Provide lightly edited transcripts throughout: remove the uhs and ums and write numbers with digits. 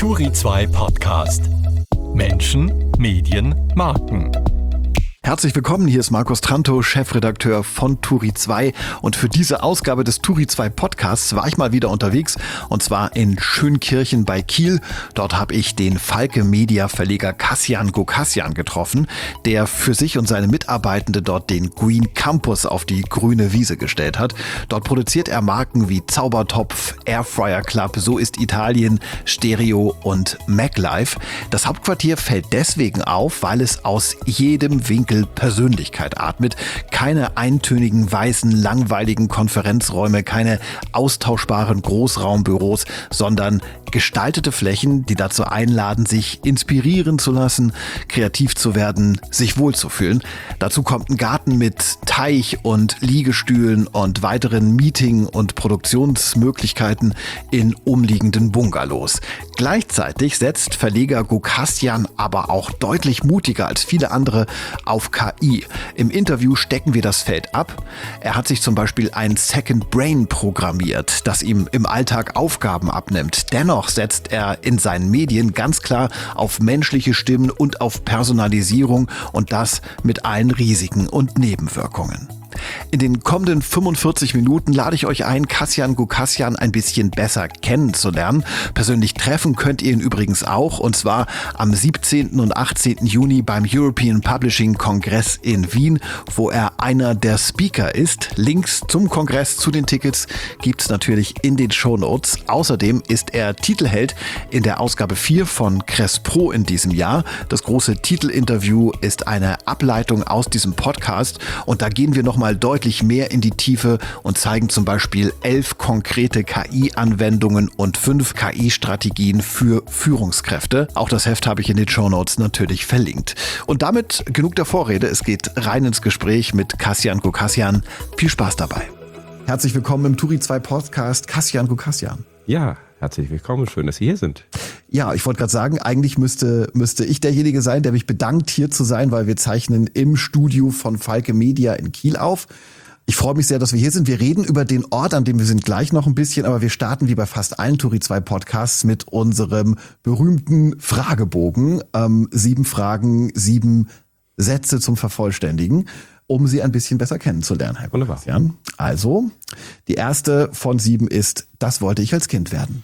Turi 2 Podcast. Menschen, Medien, Marken. Herzlich willkommen, hier ist Markus Trantow, Chefredakteur von Turi 2 und für diese Ausgabe des Turi 2 Podcasts war ich mal wieder unterwegs und zwar in Schönkirchen bei Kiel. Dort habe ich den Falke Media Verleger Kassian Gokasian getroffen, der für sich und seine Mitarbeitende dort den Green Campus auf die grüne Wiese gestellt hat. Dort produziert er Marken wie Zaubertopf, Airfryer Club, So ist Italien, Stereo und MacLife. Das Hauptquartier fällt deswegen auf, weil es aus jedem Winkel Persönlichkeit atmet. Keine eintönigen, weißen, langweiligen Konferenzräume, keine austauschbaren Großraumbüros, sondern gestaltete Flächen, die dazu einladen, sich inspirieren zu lassen, kreativ zu werden, sich wohlzufühlen. Dazu kommt ein Garten mit Teich und Liegestühlen und weiteren Meeting- und Produktionsmöglichkeiten in umliegenden Bungalows. Gleichzeitig setzt Verleger Gokasian aber auch deutlich mutiger als viele andere auf KI. Im Interview stecken wir das Feld ab. Er hat sich zum Beispiel ein Second Brain programmiert, das ihm im Alltag Aufgaben abnimmt. Dennoch setzt er in seinen Medien ganz klar auf menschliche Stimmen und auf Personalisierung und das mit allen Risiken und Nebenwirkungen. In den kommenden 45 Minuten lade ich euch ein, Kassian Gokasian ein bisschen besser kennenzulernen. Persönlich treffen könnt ihr ihn übrigens auch, und zwar am 17. und 18. Juni beim European Publishing Kongress in Wien, wo er einer der Speaker ist. Links zum Kongress, zu den Tickets gibt's natürlich in den Shownotes. Außerdem ist er Titelheld in der Ausgabe 4 von Kress Pro in diesem Jahr. Das große Titelinterview ist eine Ableitung aus diesem Podcast und da gehen wir nochmal deutlich mehr in die Tiefe und zeigen zum Beispiel 11 konkrete KI-Anwendungen und 5 KI-Strategien für Führungskräfte. Auch das Heft habe ich in den Shownotes natürlich verlinkt. Und damit genug der Vorrede. Es geht rein ins Gespräch mit Kassian Gokasian. Viel Spaß dabei. Herzlich willkommen im Turi 2 Podcast, Kassian Gokasian. Ja, herzlich willkommen. Schön, dass Sie hier sind. Ja, ich wollte gerade sagen, eigentlich müsste ich derjenige sein, der mich bedankt, hier zu sein, weil wir zeichnen im Studio von Falke Media in Kiel auf. Ich freue mich sehr, dass wir hier sind. Wir reden über den Ort, an dem wir sind, gleich noch ein bisschen, aber wir starten wie bei fast allen Turi 2 Podcasts mit unserem berühmten Fragebogen. 7 Fragen, 7 Sätze zum Vervollständigen, um Sie ein bisschen besser kennenzulernen, Herr Gokasian. Also, die erste von 7 ist, das wollte ich als Kind werden.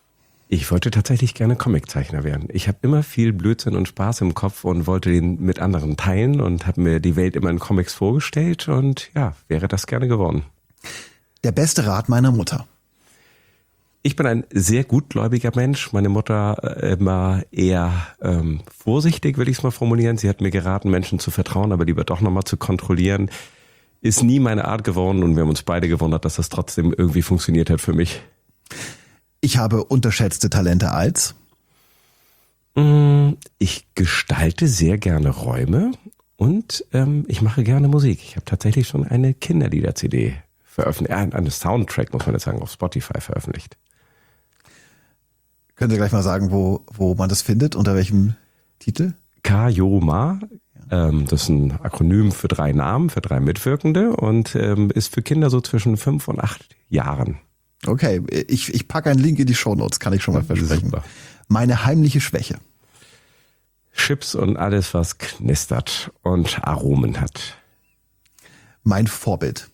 Ich wollte tatsächlich gerne Comiczeichner werden. Ich habe immer viel Blödsinn und Spaß im Kopf und wollte den mit anderen teilen und habe mir die Welt immer in Comics vorgestellt und ja, wäre das gerne geworden. Der beste Rat meiner Mutter. Ich bin ein sehr gutgläubiger Mensch. Meine Mutter immer eher vorsichtig, würde ich es mal formulieren. Sie hat mir geraten, Menschen zu vertrauen, aber lieber doch nochmal zu kontrollieren. Ist nie meine Art geworden und wir haben uns beide gewundert, dass das trotzdem irgendwie funktioniert hat für mich. Ich habe unterschätzte Talente als? Ich gestalte sehr gerne Räume und ich mache gerne Musik. Ich habe tatsächlich schon eine Kinderlieder-CD veröffentlicht, eine Soundtrack, muss man jetzt sagen, auf Spotify veröffentlicht. Können Sie gleich mal sagen, wo man das findet, unter welchem Titel? Kayoma, das ist ein Akronym für 3 Namen, für 3 Mitwirkende und ist für Kinder so zwischen 5 und 8 Jahren. Okay, ich packe einen Link in die Shownotes, kann ich schon mal versprechen. Super. Meine heimliche Schwäche. Chips und alles, was knistert und Aromen hat. Mein Vorbild.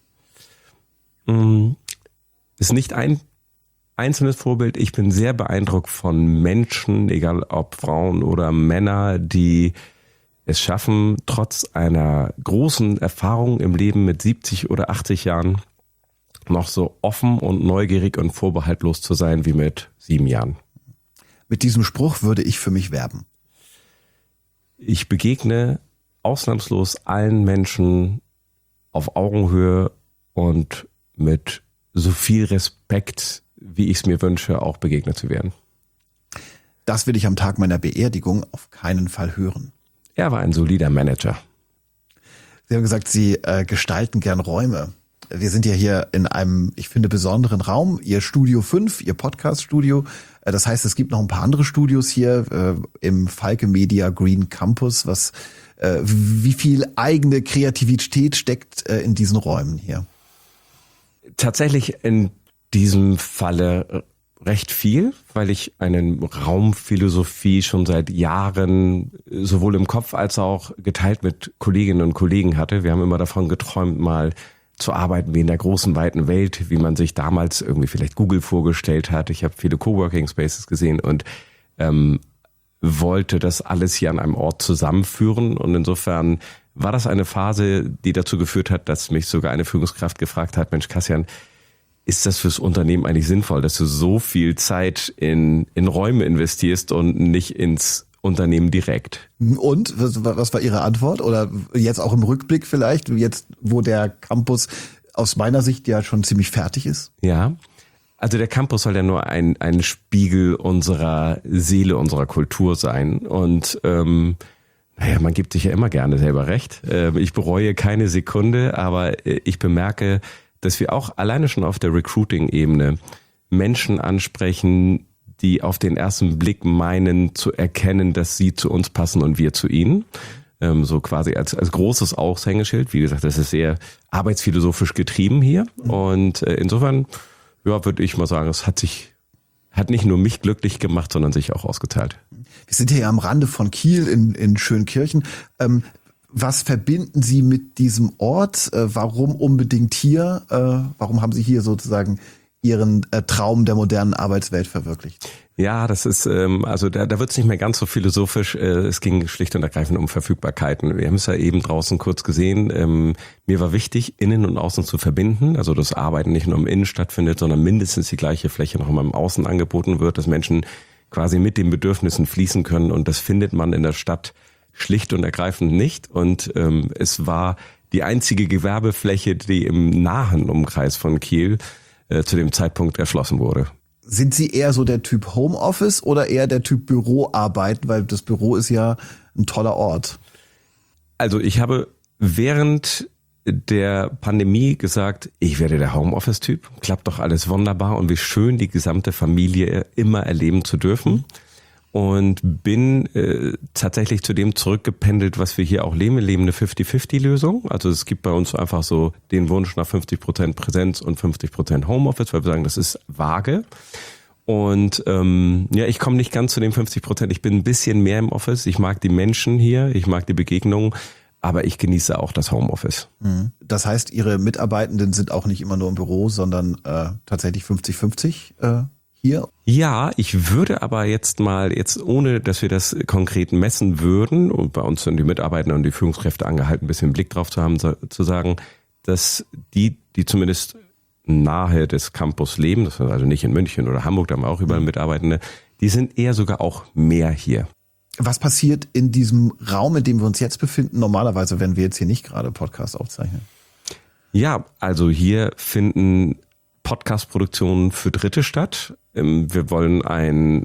Ist nicht ein einzelnes Vorbild. Ich bin sehr beeindruckt von Menschen, egal ob Frauen oder Männer, die es schaffen, trotz einer großen Erfahrung im Leben mit 70 oder 80 Jahren noch so offen und neugierig und vorbehaltlos zu sein wie mit 7 Jahren. Mit diesem Spruch würde ich für mich werben. Ich begegne ausnahmslos allen Menschen auf Augenhöhe und mit so viel Respekt, wie ich es mir wünsche, auch begegnet zu werden. Das will ich am Tag meiner Beerdigung auf keinen Fall hören. Er war ein solider Manager. Sie haben gesagt, Sie gestalten gern Räume. Wir sind ja hier in einem, ich finde, besonderen Raum. Ihr Studio 5, Ihr Podcast-Studio. Das heißt, es gibt noch ein paar andere Studios hier im Falke Media Green Campus. Wie viel eigene Kreativität steckt in diesen Räumen hier? Tatsächlich in diesem Falle recht viel, weil ich eine Raumphilosophie schon seit Jahren sowohl im Kopf als auch geteilt mit Kolleginnen und Kollegen hatte. Wir haben immer davon geträumt, mal zu arbeiten wie in der großen, weiten Welt, wie man sich damals irgendwie vielleicht Google vorgestellt hat. Ich habe viele Coworking Spaces gesehen und wollte das alles hier an einem Ort zusammenführen. Und insofern war das eine Phase, die dazu geführt hat, dass mich sogar eine Führungskraft gefragt hat, Mensch, Kassian, ist das fürs Unternehmen eigentlich sinnvoll, dass du so viel Zeit in Räume investierst und nicht ins Unternehmen direkt? Und was war Ihre Antwort? Oder jetzt auch im Rückblick vielleicht, jetzt wo der Campus aus meiner Sicht ja schon ziemlich fertig ist? Ja, also der Campus soll ja nur ein Spiegel unserer Seele, unserer Kultur sein. Und man gibt sich ja immer gerne selber recht. Ich bereue keine Sekunde, aber ich bemerke, dass wir auch alleine schon auf der Recruiting-Ebene Menschen ansprechen, die auf den ersten Blick meinen zu erkennen, dass sie zu uns passen und wir zu ihnen. So quasi als großes Aushängeschild. Wie gesagt, das ist sehr arbeitsphilosophisch getrieben hier. Und insofern, ja, würde ich mal sagen, es hat nicht nur mich glücklich gemacht, sondern sich auch ausgezahlt. Wir sind hier ja am Rande von Kiel in Schönkirchen. Was verbinden Sie mit diesem Ort? Warum unbedingt hier? Warum haben Sie hier sozusagen Ihren Traum der modernen Arbeitswelt verwirklicht? Ja, das ist, also da wird es nicht mehr ganz so philosophisch. Es ging schlicht und ergreifend um Verfügbarkeiten. Wir haben es ja eben draußen kurz gesehen. Mir war wichtig, Innen und Außen zu verbinden. Also das Arbeiten nicht nur im Innen stattfindet, sondern mindestens die gleiche Fläche noch immer im Außen angeboten wird, dass Menschen quasi mit den Bedürfnissen fließen können. Und das findet man in der Stadt schlicht und ergreifend nicht. Und es war die einzige Gewerbefläche, die im nahen Umkreis von Kiel zu dem Zeitpunkt erschlossen wurde. Sind Sie eher so der Typ Homeoffice oder eher der Typ Büroarbeiten? Weil das Büro ist ja ein toller Ort. Also ich habe während der Pandemie gesagt, ich werde der Homeoffice-Typ. Klappt doch alles wunderbar und wie schön, die gesamte Familie immer erleben zu dürfen. Und bin tatsächlich zu dem zurückgependelt, was wir hier auch leben. Wir leben eine 50-50-Lösung. Also es gibt bei uns einfach so den Wunsch nach 50% Präsenz und 50% Homeoffice, weil wir sagen, das ist vage. Und ich komme nicht ganz zu den 50%. Ich bin ein bisschen mehr im Office. Ich mag die Menschen hier, ich mag die Begegnungen, aber ich genieße auch das Homeoffice. Das heißt, Ihre Mitarbeitenden sind auch nicht immer nur im Büro, sondern tatsächlich 50-50 hier? Ja, ich würde aber jetzt ohne, dass wir das konkret messen würden, und bei uns sind die Mitarbeiter und die Führungskräfte angehalten, ein bisschen Blick drauf zu haben, zu sagen, dass die zumindest nahe des Campus leben, das ist also nicht in München oder Hamburg, da haben wir auch überall Mitarbeitende, die sind eher sogar auch mehr hier. Was passiert in diesem Raum, in dem wir uns jetzt befinden, normalerweise, wenn wir jetzt hier nicht gerade Podcast aufzeichnen? Ja, also hier finden Podcast-Produktionen für Dritte statt. Wir wollen ein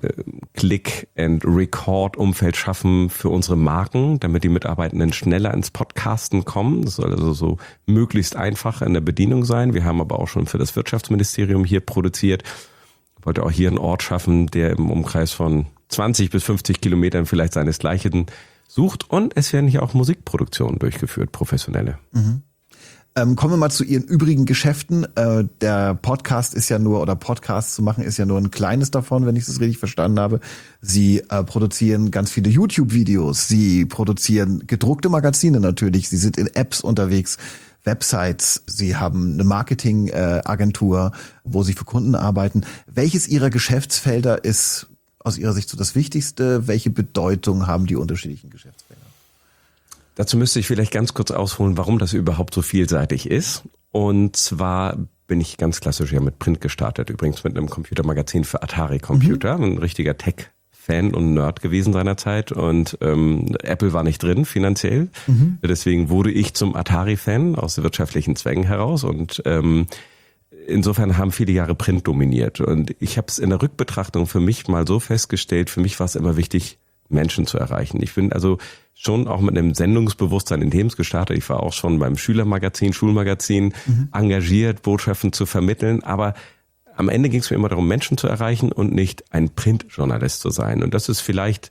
Click-and-Record-Umfeld schaffen für unsere Marken, damit die Mitarbeitenden schneller ins Podcasten kommen. Das soll also so möglichst einfach in der Bedienung sein. Wir haben aber auch schon für das Wirtschaftsministerium hier produziert. Ich wollte auch hier einen Ort schaffen, der im Umkreis von 20 bis 50 Kilometern vielleicht seinesgleichen sucht. Und es werden hier auch Musikproduktionen durchgeführt, professionelle. Kommen wir mal zu Ihren übrigen Geschäften. Der Podcast ist ja nur, oder Podcasts zu machen, ist ja nur ein kleines davon, wenn ich das richtig verstanden habe. Sie produzieren ganz viele YouTube-Videos. Sie produzieren gedruckte Magazine natürlich. Sie sind in Apps unterwegs, Websites. Sie haben eine Marketingagentur, wo Sie für Kunden arbeiten. Welches Ihrer Geschäftsfelder ist aus Ihrer Sicht so das Wichtigste? Welche Bedeutung haben die unterschiedlichen Geschäftsfelder? Dazu müsste ich vielleicht ganz kurz ausholen, warum das überhaupt so vielseitig ist. Und zwar bin ich ganz klassisch ja mit Print gestartet, übrigens mit einem Computermagazin für Atari-Computer, ein richtiger Tech-Fan und Nerd gewesen seinerzeit. Und Apple war nicht drin finanziell, deswegen wurde ich zum Atari-Fan aus wirtschaftlichen Zwängen heraus. Und insofern haben viele Jahre Print dominiert. Und ich habe es in der Rückbetrachtung für mich mal so festgestellt, für mich war es immer wichtig, Menschen zu erreichen. Ich bin also schon auch mit einem Sendungsbewusstsein in Themen gestartet. Ich war auch schon beim Schulmagazin engagiert, Botschaften zu vermitteln. Aber am Ende ging es mir immer darum, Menschen zu erreichen und nicht ein Printjournalist zu sein. Und das ist vielleicht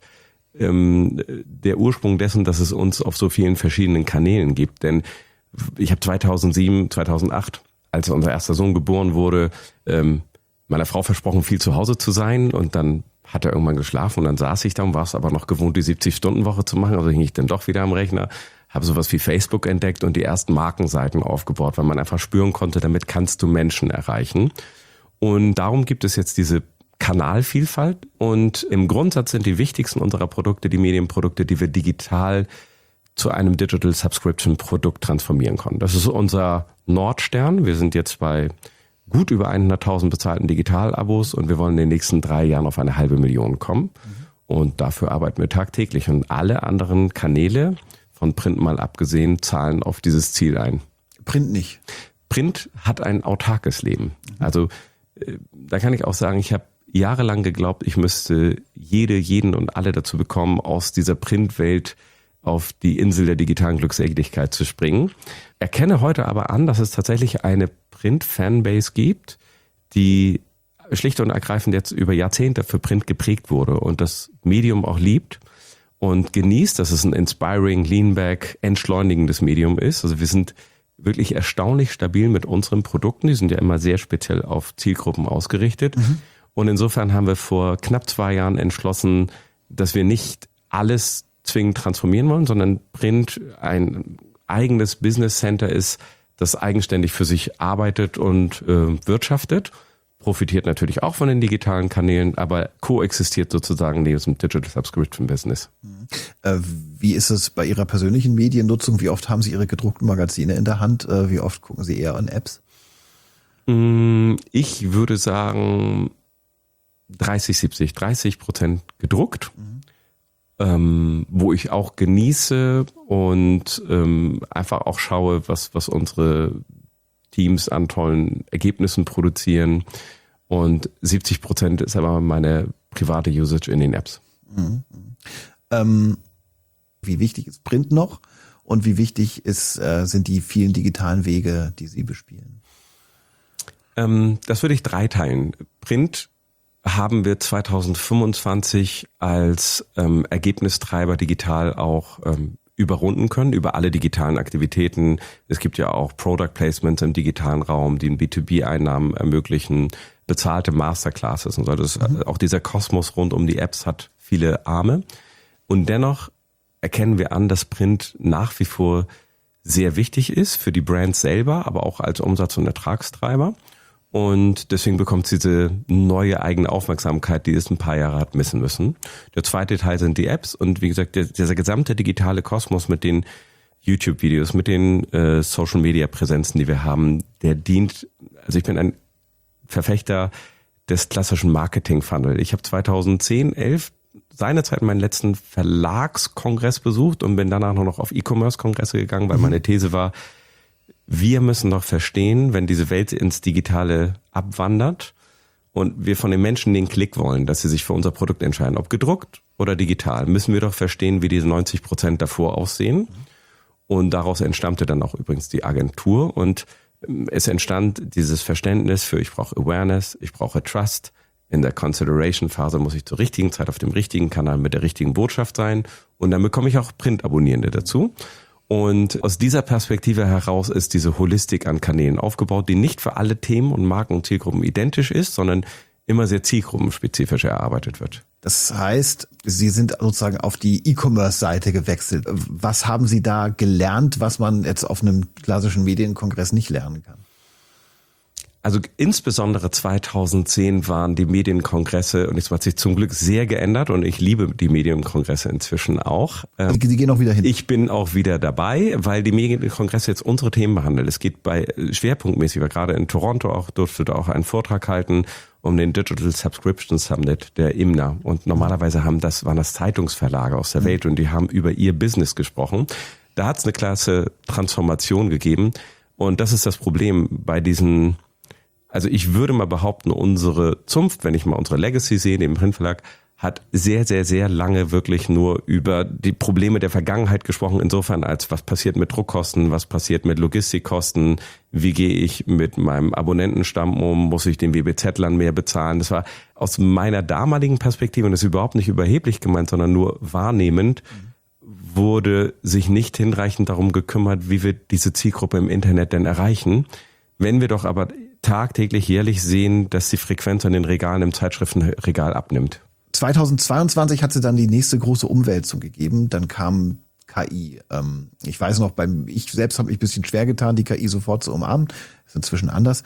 der Ursprung dessen, dass es uns auf so vielen verschiedenen Kanälen gibt. Denn ich habe 2007, 2008, als unser erster Sohn geboren wurde, meiner Frau versprochen, viel zu Hause zu sein, und dann hat er irgendwann geschlafen und dann saß ich da und war es aber noch gewohnt, die 70-Stunden-Woche zu machen. Also hing ich dann doch wieder am Rechner, habe sowas wie Facebook entdeckt und die ersten Markenseiten aufgebaut, weil man einfach spüren konnte, damit kannst du Menschen erreichen. Und darum gibt es jetzt diese Kanalvielfalt, und im Grundsatz sind die wichtigsten unserer Produkte die Medienprodukte, die wir digital zu einem Digital Subscription Produkt transformieren können. Das ist unser Nordstern. Wir sind jetzt bei gut über 100.000 bezahlten Digital-Abos und wir wollen in den nächsten 3 Jahren auf 500.000 kommen. Und dafür arbeiten wir tagtäglich. Und alle anderen Kanäle, von Print mal abgesehen, zahlen auf dieses Ziel ein. Print nicht. Print hat ein autarkes Leben. Also da kann ich auch sagen, ich habe jahrelang geglaubt, ich müsste jeden und alle dazu bekommen, aus dieser Printwelt auf die Insel der digitalen Glückseligkeit zu springen. Erkenne heute aber an, dass es tatsächlich eine Print-Fanbase gibt, die schlicht und ergreifend jetzt über Jahrzehnte für Print geprägt wurde und das Medium auch liebt und genießt, dass es ein inspiring, leanback, entschleunigendes Medium ist. Also wir sind wirklich erstaunlich stabil mit unseren Produkten. Die sind ja immer sehr speziell auf Zielgruppen ausgerichtet. Und insofern haben wir vor knapp 2 Jahren entschlossen, dass wir nicht alles zwingend transformieren wollen, sondern Print ein eigenes Business Center ist, das eigenständig für sich arbeitet und wirtschaftet. Profitiert natürlich auch von den digitalen Kanälen, aber koexistiert sozusagen neben dem Digital Subscription Business. Wie ist es bei Ihrer persönlichen Mediennutzung? Wie oft haben Sie Ihre gedruckten Magazine in der Hand? Wie oft gucken Sie eher an Apps? Ich würde sagen 30% gedruckt, wo ich auch genieße und einfach auch schaue, was unsere Teams an tollen Ergebnissen produzieren, und 70% ist aber meine private Usage in den Apps. Wie wichtig ist Print noch und wie wichtig sind die vielen digitalen Wege, die Sie bespielen? Das würde ich 3 teilen. Print haben wir 2025 als Ergebnistreiber digital auch überrunden können, über alle digitalen Aktivitäten. Es gibt ja auch Product Placements im digitalen Raum, die B2B-Einnahmen ermöglichen, bezahlte Masterclasses und so. Das auch dieser Kosmos rund um die Apps hat viele Arme. Und dennoch erkennen wir an, dass Print nach wie vor sehr wichtig ist für die Brands selber, aber auch als Umsatz- und Ertragstreiber. Und deswegen bekommt es diese neue eigene Aufmerksamkeit, die es ein paar Jahre hat missen müssen. Der zweite Teil sind die Apps und wie gesagt, dieser gesamte digitale Kosmos mit den YouTube-Videos, mit den Social-Media-Präsenzen, die wir haben, der dient, also ich bin ein Verfechter des klassischen Marketing-Funnel. Ich habe 2010, 11 seinerzeit meinen letzten Verlagskongress besucht und bin danach noch auf E-Commerce-Kongresse gegangen, weil meine These war, wir müssen doch verstehen, wenn diese Welt ins Digitale abwandert und wir von den Menschen den Klick wollen, dass sie sich für unser Produkt entscheiden, ob gedruckt oder digital, müssen wir doch verstehen, wie diese 90% davor aussehen. Und daraus entstammte dann auch übrigens die Agentur und es entstand dieses Verständnis für, ich brauche Awareness, ich brauche Trust. In der Consideration-Phase muss ich zur richtigen Zeit auf dem richtigen Kanal mit der richtigen Botschaft sein und dann bekomme ich auch Print-Abonnierende dazu. Und aus dieser Perspektive heraus ist diese Holistik an Kanälen aufgebaut, die nicht für alle Themen und Marken und Zielgruppen identisch ist, sondern immer sehr zielgruppenspezifisch erarbeitet wird. Das heißt, Sie sind sozusagen auf die E-Commerce-Seite gewechselt. Was haben Sie da gelernt, was man jetzt auf einem klassischen Medienkongress nicht lernen kann? Also insbesondere 2010 waren die Medienkongresse, und es hat sich zum Glück sehr geändert und ich liebe die Medienkongresse inzwischen auch. Sie gehen auch wieder hin? Ich bin auch wieder dabei, weil die Medienkongresse jetzt unsere Themen behandeln. Es geht bei schwerpunktmäßig, weil gerade in Toronto durfte da auch einen Vortrag halten um den Digital Subscription Summit der IMNA. Und normalerweise waren das Zeitungsverlage aus der Welt und die haben über ihr Business gesprochen. Da hat es eine klasse Transformation gegeben und das ist das Problem bei diesen. Also ich würde mal behaupten, unsere Zunft, wenn ich mal unsere Legacy sehe, den Printverlag, hat sehr, sehr, sehr lange wirklich nur über die Probleme der Vergangenheit gesprochen, insofern als was passiert mit Druckkosten, was passiert mit Logistikkosten, wie gehe ich mit meinem Abonnentenstamm um, muss ich den WBZ-Lern mehr bezahlen. Das war aus meiner damaligen Perspektive, und das ist überhaupt nicht überheblich gemeint, sondern nur wahrnehmend, wurde sich nicht hinreichend darum gekümmert, wie wir diese Zielgruppe im Internet denn erreichen. Wenn wir doch aber tagtäglich, jährlich sehen, dass die Frequenz an den Regalen im Zeitschriftenregal abnimmt. 2022 hat sie dann die nächste große Umwälzung gegeben. Dann kam KI. Ich weiß noch, ich selbst habe mich ein bisschen schwer getan, die KI sofort zu umarmen. Ist inzwischen anders.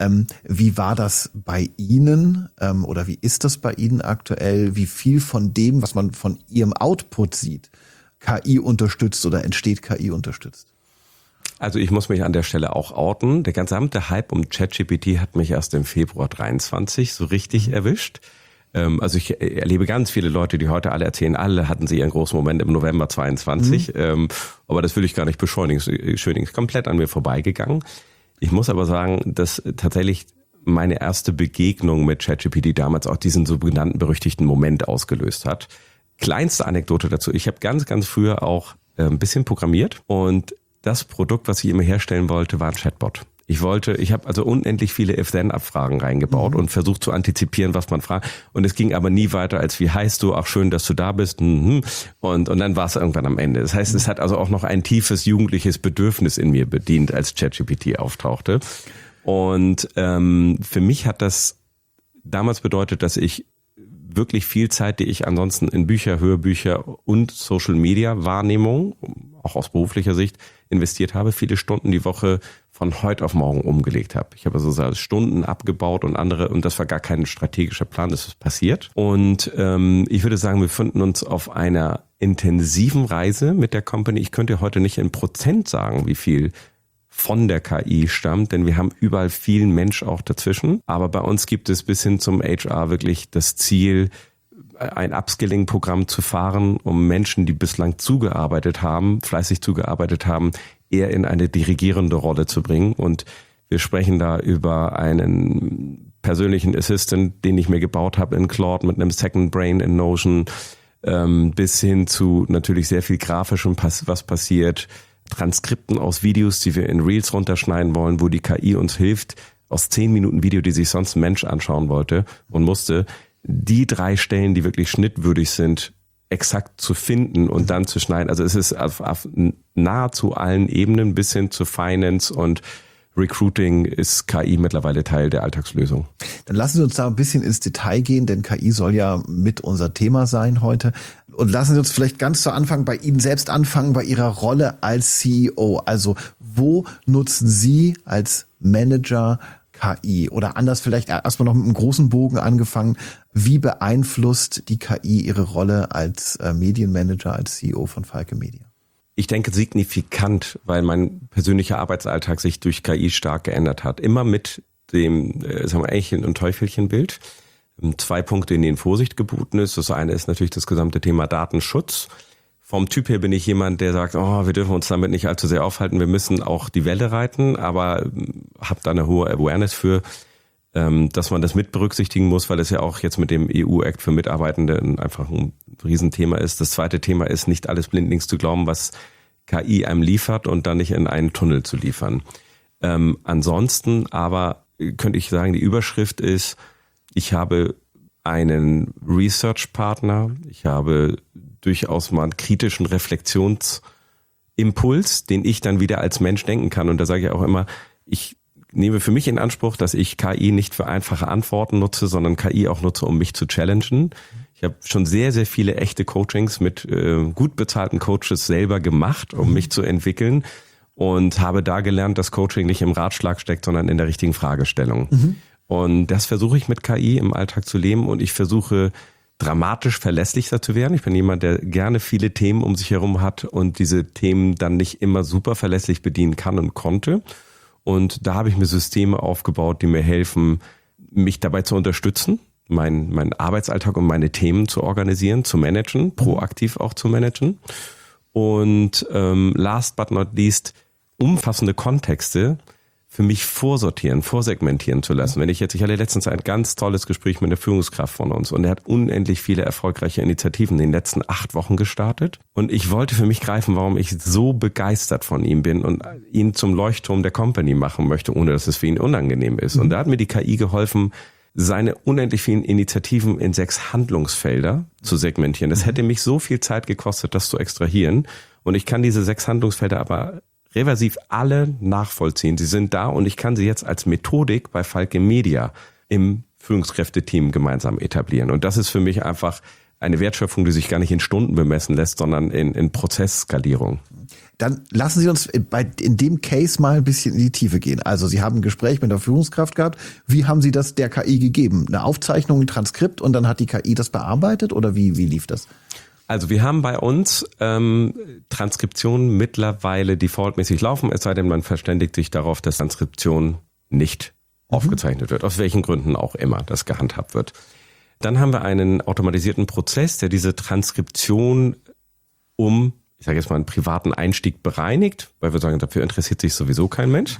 Wie war das bei Ihnen oder wie ist das bei Ihnen aktuell? Wie viel von dem, was man von Ihrem Output sieht, KI unterstützt oder entsteht KI unterstützt? Also ich muss mich an der Stelle auch outen. Der gesamte Hype um ChatGPT hat mich erst im Februar 23 so richtig erwischt. Also ich erlebe ganz viele Leute, die heute alle erzählen, alle hatten sie ihren großen Moment im November 22. Aber das will ich gar nicht beschönigen, ist komplett an mir vorbeigegangen. Ich muss aber sagen, dass tatsächlich meine erste Begegnung mit ChatGPT damals auch diesen sogenannten berüchtigten Moment ausgelöst hat. Kleinste Anekdote dazu. Ich habe ganz, ganz früher auch ein bisschen programmiert und das Produkt, was ich immer herstellen wollte, war ein Chatbot. Ich habe also unendlich viele If-Then-Abfragen reingebaut und versucht zu antizipieren, was man fragt. Und es ging aber nie weiter als, wie heißt du? Ach, schön, dass du da bist. Und dann war es irgendwann am Ende. Das heißt, es hat also auch noch ein tiefes jugendliches Bedürfnis in mir bedient, als ChatGPT auftauchte. Und für mich hat das damals bedeutet, dass ich wirklich viel Zeit, die ich ansonsten in Bücher, Hörbücher und Social-Media-Wahrnehmung, auch aus beruflicher Sicht, investiert habe, viele Stunden die Woche von heute auf morgen umgelegt habe. Ich habe also Stunden abgebaut und das war gar kein strategischer Plan, das ist passiert. Und ich würde sagen, wir befinden uns auf einer intensiven Reise mit der Company. Ich könnte heute nicht in Prozent sagen, wie viel von der KI stammt, denn wir haben überall viel Mensch auch dazwischen. Aber bei uns gibt es bis hin zum HR wirklich das Ziel, ein Upskilling-Programm zu fahren, um Menschen, die bislang fleißig zugearbeitet haben, eher in eine dirigierende Rolle zu bringen. Und wir sprechen da über einen persönlichen Assistant, den ich mir gebaut habe in Claude mit einem Second Brain in Notion, bis hin zu natürlich sehr viel Grafischem, was passiert, Transkripten aus Videos, die wir in Reels runterschneiden wollen, wo die KI uns hilft, aus 10 Minuten Video, die sich sonst ein Mensch anschauen wollte und musste, die 3 Stellen, die wirklich schnittwürdig sind, exakt zu finden und dann zu schneiden. Also es ist auf nahezu allen Ebenen bis hin zu Finance und Recruiting ist KI mittlerweile Teil der Alltagslösung. Dann lassen Sie uns da ein bisschen ins Detail gehen, denn KI soll ja mit unser Thema sein heute. Und lassen Sie uns vielleicht ganz zu Anfang bei Ihnen selbst anfangen, bei Ihrer Rolle als CEO. Also wo nutzen Sie als Manager KI? Oder anders vielleicht erstmal noch mit einem großen Bogen angefangen. Wie beeinflusst die KI Ihre Rolle als Medienmanager, als CEO von Falke Media? Ich denke signifikant, weil mein persönlicher Arbeitsalltag sich durch KI stark geändert hat. Immer mit dem Engelchen- und Teufelchen-Bild. 2 Punkte, in denen Vorsicht geboten ist. Das eine ist natürlich das gesamte Thema Datenschutz. Vom Typ her bin ich jemand, der sagt, wir dürfen uns damit nicht allzu sehr aufhalten. Wir müssen auch die Welle reiten, aber habe da eine hohe Awareness für, dass man das mit berücksichtigen muss, weil es ja auch jetzt mit dem EU-Act für Mitarbeitende einfach ein Riesenthema ist. Das zweite Thema ist, nicht alles blindlings zu glauben, was KI einem liefert und dann nicht in einen Tunnel zu liefern. Ansonsten aber könnte ich sagen, die Überschrift ist, ich habe einen Research-Partner, ich habe durchaus mal einen kritischen Reflexionsimpuls, den ich dann wieder als Mensch denken kann. Und da sage ich auch immer, ich nehme für mich in Anspruch, dass ich KI nicht für einfache Antworten nutze, sondern KI auch nutze, um mich zu challengen. Ich habe schon sehr, sehr viele echte Coachings mit gut bezahlten Coaches selber gemacht, um mich zu entwickeln und habe da gelernt, dass Coaching nicht im Ratschlag steckt, sondern in der richtigen Fragestellung. Und das versuche ich mit KI im Alltag zu leben und ich versuche dramatisch verlässlicher zu werden. Ich bin jemand, der gerne viele Themen um sich herum hat und diese Themen dann nicht immer super verlässlich bedienen kann und konnte. Und da habe ich mir Systeme aufgebaut, die mir helfen, mich dabei zu unterstützen, meinen Arbeitsalltag und meine Themen zu organisieren, zu managen, proaktiv auch zu managen. Und last but not least, umfassende Kontexte für mich vorsegmentieren zu lassen. Ich hatte letztens ein ganz tolles Gespräch mit einer Führungskraft von uns und er hat unendlich viele erfolgreiche Initiativen in den letzten 8 Wochen gestartet und ich wollte für mich greifen, warum ich so begeistert von ihm bin und ihn zum Leuchtturm der Company machen möchte, ohne dass es für ihn unangenehm ist. Und da hat mir die KI geholfen, seine unendlich vielen Initiativen in 6 Handlungsfelder zu segmentieren. Das hätte mich so viel Zeit gekostet, das zu extrahieren und ich kann diese 6 Handlungsfelder aber reversiv alle nachvollziehen. Sie sind da und ich kann sie jetzt als Methodik bei Falke Media im Führungskräfteteam gemeinsam etablieren. Und das ist für mich einfach eine Wertschöpfung, die sich gar nicht in Stunden bemessen lässt, sondern in Prozessskalierung. Dann lassen Sie uns in dem Case mal ein bisschen in die Tiefe gehen. Also Sie haben ein Gespräch mit der Führungskraft gehabt. Wie haben Sie das der KI gegeben? Eine Aufzeichnung, ein Transkript und dann hat die KI das bearbeitet oder wie lief das? Also wir haben bei uns Transkriptionen mittlerweile defaultmäßig laufen, es sei denn, man verständigt sich darauf, dass Transkription nicht aufgezeichnet wird, aus welchen Gründen auch immer das gehandhabt wird. Dann haben wir einen automatisierten Prozess, der diese Transkription ich sage jetzt mal, einen privaten Einstieg bereinigt, weil wir sagen, dafür interessiert sich sowieso kein Mensch.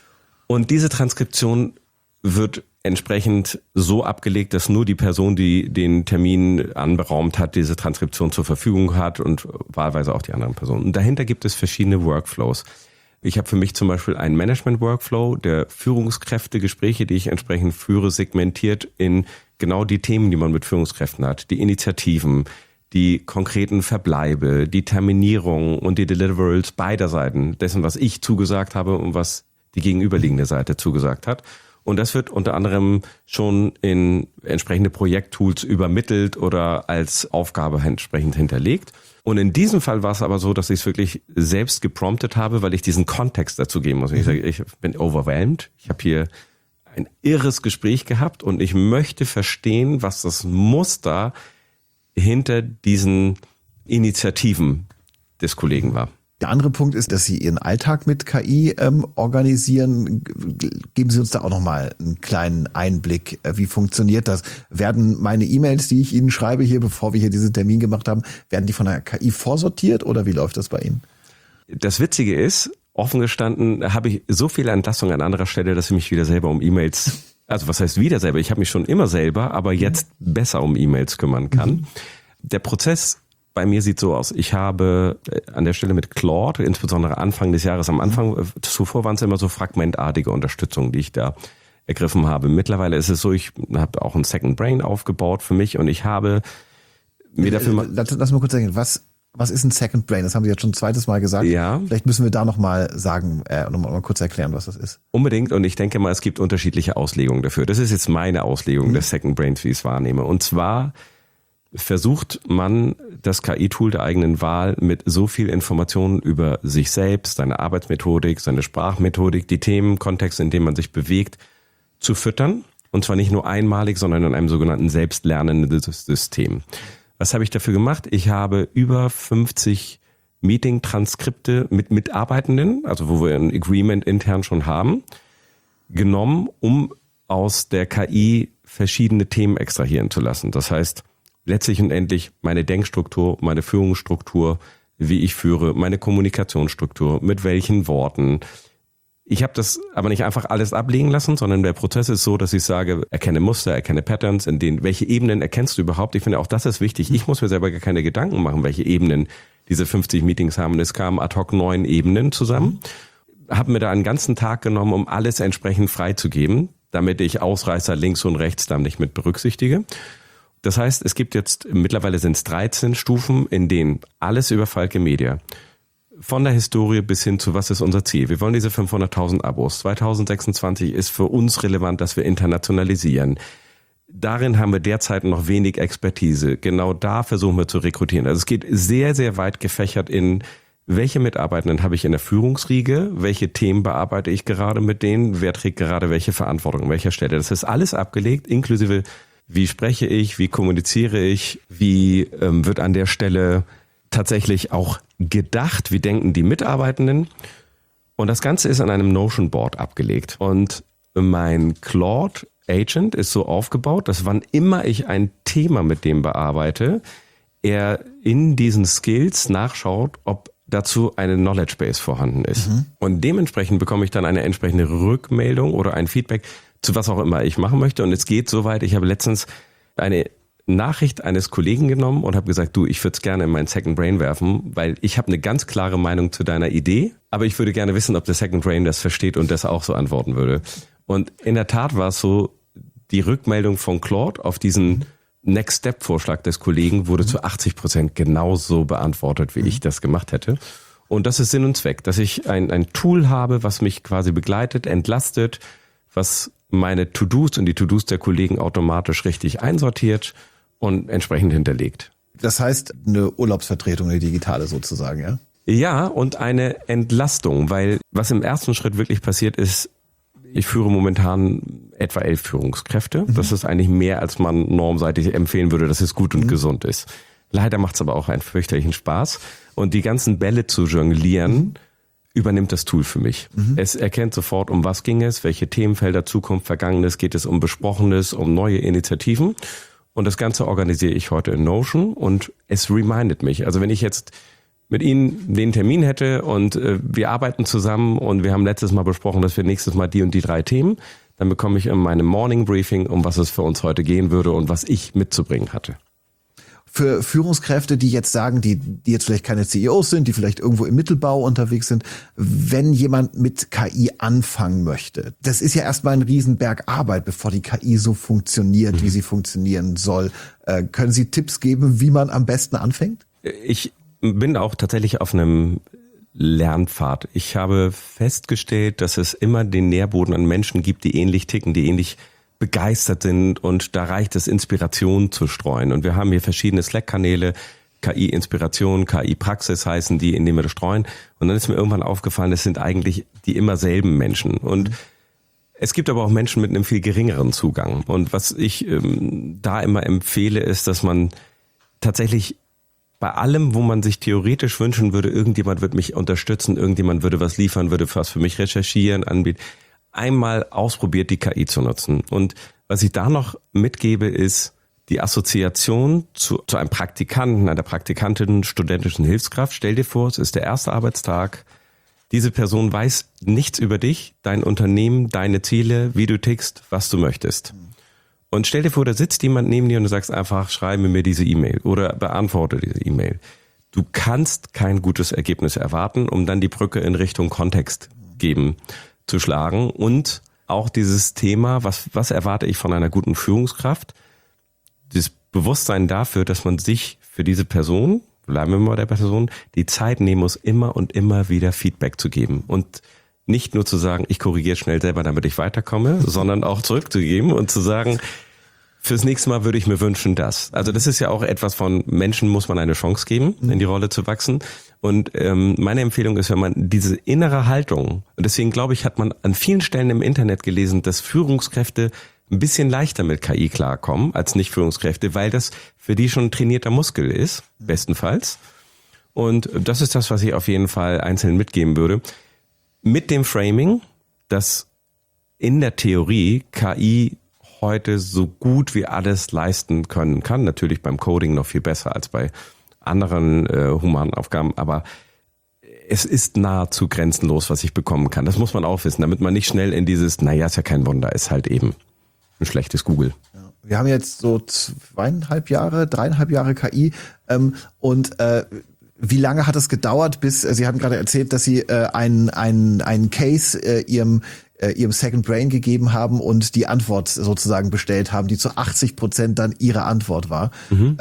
Und diese Transkription wird entsprechend so abgelegt, dass nur die Person, die den Termin anberaumt hat, diese Transkription zur Verfügung hat und wahlweise auch die anderen Personen. Und dahinter gibt es verschiedene Workflows. Ich habe für mich zum Beispiel einen Management-Workflow, der Führungskräftegespräche, die ich entsprechend führe, segmentiert in genau die Themen, die man mit Führungskräften hat, die Initiativen, die konkreten Verbleibe, die Terminierung und die Deliverables beider Seiten, dessen, was ich zugesagt habe und was die gegenüberliegende Seite zugesagt hat. Und das wird unter anderem schon in entsprechende Projekttools übermittelt oder als Aufgabe entsprechend hinterlegt. Und in diesem Fall war es aber so, dass ich es wirklich selbst gepromptet habe, weil ich diesen Kontext dazu geben muss. Ich sage, ich bin overwhelmed. Ich habe hier ein irres Gespräch gehabt und ich möchte verstehen, was das Muster hinter diesen Initiativen des Kollegen war. Der andere Punkt ist, dass Sie Ihren Alltag mit KI organisieren. Geben Sie uns da auch nochmal einen kleinen Einblick. Wie funktioniert das? Werden meine E-Mails, die ich Ihnen schreibe hier, bevor wir hier diesen Termin gemacht haben, werden die von der KI vorsortiert oder wie läuft das bei Ihnen? Das Witzige ist, offen gestanden, habe ich so viele Entlassungen an anderer Stelle, dass ich mich wieder selber um E-Mails, also was heißt wieder selber? Ich habe mich schon immer selber, aber jetzt besser um E-Mails kümmern kann. Der Prozess bei mir sieht so aus. Ich habe an der Stelle mit Claude, insbesondere Anfang des Jahres, am Anfang, zuvor waren es immer so fragmentartige Unterstützung, die ich da ergriffen habe. Mittlerweile ist es so, ich habe auch ein Second Brain aufgebaut für mich und ich habe mir dafür mal... Lass mal kurz sagen, was ist ein Second Brain? Das haben Sie jetzt schon ein zweites Mal gesagt. Ja. Vielleicht müssen wir da nochmal sagen, nochmal kurz erklären, was das ist. Unbedingt, und ich denke mal, es gibt unterschiedliche Auslegungen dafür. Das ist jetzt meine Auslegung des Second Brains, wie ich es wahrnehme. Und zwar versucht man, das KI-Tool der eigenen Wahl mit so viel Informationen über sich selbst, seine Arbeitsmethodik, seine Sprachmethodik, die Themen, Kontext, in dem man sich bewegt, zu füttern. Und zwar nicht nur einmalig, sondern in einem sogenannten selbstlernenden System. Was habe ich dafür gemacht? Ich habe über 50 Meeting-Transkripte mit Mitarbeitenden, also wo wir ein Agreement intern schon haben, genommen, um aus der KI verschiedene Themen extrahieren zu lassen. Das heißt, letztlich und endlich meine Denkstruktur, meine Führungsstruktur, wie ich führe, meine Kommunikationsstruktur, mit welchen Worten. Ich habe das aber nicht einfach alles ablegen lassen, sondern der Prozess ist so, dass ich sage, erkenne Muster, erkenne Patterns, in denen, welche Ebenen erkennst du überhaupt? Ich finde, auch das ist wichtig. Ich muss mir selber gar keine Gedanken machen, welche Ebenen diese 50 Meetings haben. Es kamen ad hoc 9 Ebenen zusammen. Habe mir da einen ganzen Tag genommen, um alles entsprechend freizugeben, damit ich Ausreißer links und rechts dann nicht mit berücksichtige. Das heißt, es gibt jetzt, mittlerweile sind es 13 Stufen, in denen alles über Falke Media, von der Historie bis hin zu, was ist unser Ziel? Wir wollen diese 500.000 Abos. 2026 ist für uns relevant, dass wir internationalisieren. Darin haben wir derzeit noch wenig Expertise. Genau da versuchen wir zu rekrutieren. Also es geht sehr, sehr weit gefächert in, welche Mitarbeitenden habe ich in der Führungsriege? Welche Themen bearbeite ich gerade mit denen? Wer trägt gerade welche Verantwortung an welcher Stelle? Das ist alles abgelegt, inklusive wie spreche ich, wie kommuniziere ich, wie wird an der Stelle tatsächlich auch gedacht, wie denken die Mitarbeitenden. Und das Ganze ist an einem Notion-Board abgelegt. Und mein Claude Agent ist so aufgebaut, dass wann immer ich ein Thema mit dem bearbeite, er in diesen Skills nachschaut, ob dazu eine Knowledge Base vorhanden ist. Und dementsprechend bekomme ich dann eine entsprechende Rückmeldung oder ein Feedback, zu was auch immer ich machen möchte. Und es geht so weit, ich habe letztens eine Nachricht eines Kollegen genommen und habe gesagt, du, ich würde es gerne in mein Second Brain werfen, weil ich habe eine ganz klare Meinung zu deiner Idee, aber ich würde gerne wissen, ob der Second Brain das versteht und das auch so antworten würde. Und in der Tat war es so, die Rückmeldung von Claude auf diesen Next Step Vorschlag des Kollegen wurde zu 80% genauso beantwortet, wie ich das gemacht hätte. Und das ist Sinn und Zweck, dass ich ein Tool habe, was mich quasi begleitet, entlastet, was meine To-Dos und die To-Dos der Kollegen automatisch richtig einsortiert und entsprechend hinterlegt. Das heißt, eine Urlaubsvertretung, eine digitale sozusagen, ja? Ja, und eine Entlastung, weil was im ersten Schritt wirklich passiert ist, ich führe momentan etwa 11 Führungskräfte. Das ist eigentlich mehr, als man normseitig empfehlen würde, dass es gut und gesund ist. Leider macht es aber auch einen fürchterlichen Spaß. Und die ganzen Bälle zu jonglieren, übernimmt das Tool für mich. Es erkennt sofort, um was ging es, welche Themenfelder, Zukunft, Vergangenes, geht es um Besprochenes, um neue Initiativen. Und das Ganze organisiere ich heute in Notion und es remindet mich. Also wenn ich jetzt mit Ihnen den Termin hätte und wir arbeiten zusammen und wir haben letztes Mal besprochen, dass wir nächstes Mal die und die 3 Themen, dann bekomme ich in meinem Morning Briefing, um was es für uns heute gehen würde und was ich mitzubringen hatte. Für Führungskräfte, die jetzt sagen, die jetzt vielleicht keine CEOs sind, die vielleicht irgendwo im Mittelbau unterwegs sind, wenn jemand mit KI anfangen möchte, das ist ja erstmal ein Riesenberg Arbeit, bevor die KI so funktioniert, wie sie funktionieren soll. Können Sie Tipps geben, wie man am besten anfängt? Ich bin auch tatsächlich auf einem Lernpfad. Ich habe festgestellt, dass es immer den Nährboden an Menschen gibt, die ähnlich ticken, die ähnlich begeistert sind und da reicht es, Inspiration zu streuen. Und wir haben hier verschiedene Slack-Kanäle, KI-Inspiration, KI-Praxis heißen die, in denen wir das streuen. Und dann ist mir irgendwann aufgefallen, es sind eigentlich die immer selben Menschen. Und es gibt aber auch Menschen mit einem viel geringeren Zugang. Und was ich da immer empfehle, ist, dass man tatsächlich bei allem, wo man sich theoretisch wünschen würde, irgendjemand wird mich unterstützen, irgendjemand würde was liefern, würde was für mich recherchieren, anbieten, einmal ausprobiert, die KI zu nutzen. Und was ich da noch mitgebe, ist die Assoziation zu einem Praktikanten, einer Praktikantin, studentischen Hilfskraft. Stell dir vor, es ist der erste Arbeitstag. Diese Person weiß nichts über dich, dein Unternehmen, deine Ziele, wie du tickst, was du möchtest. Und stell dir vor, da sitzt jemand neben dir und du sagst einfach, schreibe mir diese E-Mail oder beantworte diese E-Mail. Du kannst kein gutes Ergebnis erwarten, um dann die Brücke in Richtung Kontext geben zu schlagen. Und auch dieses Thema, was erwarte ich von einer guten Führungskraft? Das Bewusstsein dafür, dass man sich für diese Person, bleiben wir mal bei der Person, die Zeit nehmen muss, immer und immer wieder Feedback zu geben. Und nicht nur zu sagen, ich korrigiere schnell selber, damit ich weiterkomme, sondern auch zurückzugeben und zu sagen, fürs nächste Mal würde ich mir wünschen, das. Also das ist ja auch etwas von Menschen muss man eine Chance geben, in die Rolle zu wachsen. Und meine Empfehlung ist, wenn man diese innere Haltung, und deswegen glaube ich, hat man an vielen Stellen im Internet gelesen, dass Führungskräfte ein bisschen leichter mit KI klarkommen als Nicht-Führungskräfte, weil das für die schon ein trainierter Muskel ist, bestenfalls. Und das ist das, was ich auf jeden Fall einzeln mitgeben würde. Mit dem Framing, dass in der Theorie KI heute so gut wie alles leisten können kann. Natürlich beim Coding noch viel besser als bei anderen humanen Aufgaben, aber es ist nahezu grenzenlos, was ich bekommen kann. Das muss man auch wissen, damit man nicht schnell in dieses, naja, ist ja kein Wunder, ist halt eben ein schlechtes Google. Ja. Wir haben jetzt so 3,5 Jahre KI und wie lange hat es gedauert, bis Sie hatten gerade erzählt, dass Sie einen Case Ihrem Second Brain gegeben haben und die Antwort sozusagen bestellt haben, die zu 80% dann Ihre Antwort war.